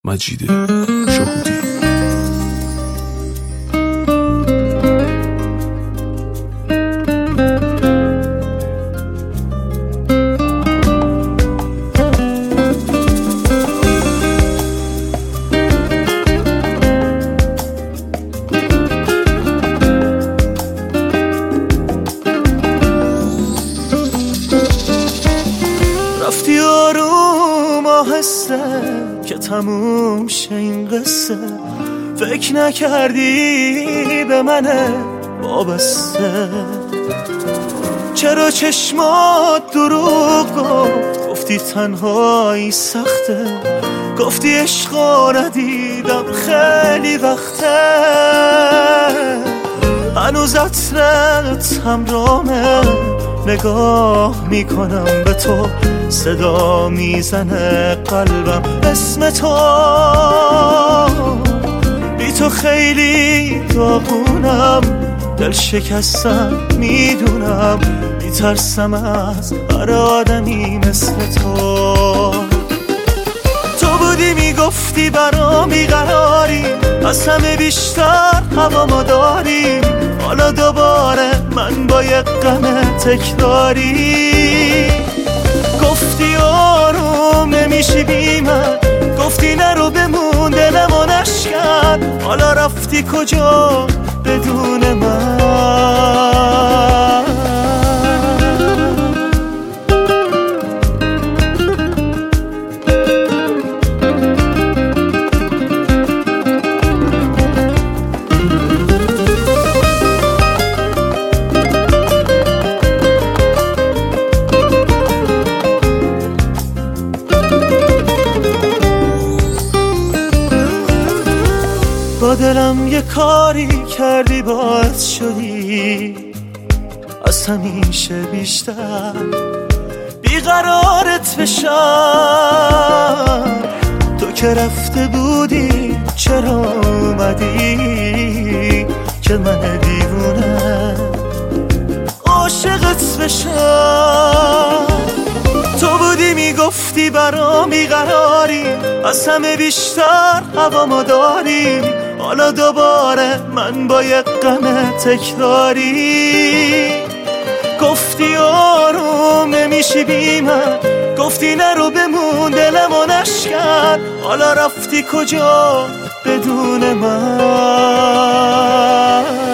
مجید شهودی. رفتی آروم آهسته که تموم شه این قصه، فکر نکردی به منه وابسته. چرا چشمات دروغ گفتی تنهایی سخته، گفتی عشقا ندیدم خیلی وقته. هنوز عطرت همرامه، نگاه میکنم به تو، صدا میزنه قلبم اسم تو. بی تو خیلی داغونم، دل شکستم میدونم، میترسم از هر آدمی مثل تو. تو بودی میگفتی برام بیقراری، از همه بیشتر هوامو داری. حالا دوباره من با یک غم تکراری. گفتی آروم نمیشی بی من، گفتی نرو بمون دلمو نشکن. حالا رفتی کجا بدون من؟ با دلم یه کاری کردی، باعث شدی از همیشه بیشتر بیقرارت بشم. تو که رفته بودی چرا اومدی که من دیوونه عاشقت بشم؟ تو بودی میگفتی برام بیقراری، از همه بیشتر هوامو داری. حالا دوباره من با یک غم تکراری. گفتی آروم نمیشی بی من، گفتی نرو بمون دلمو نشکن. حالا رفتی کجا بدون من؟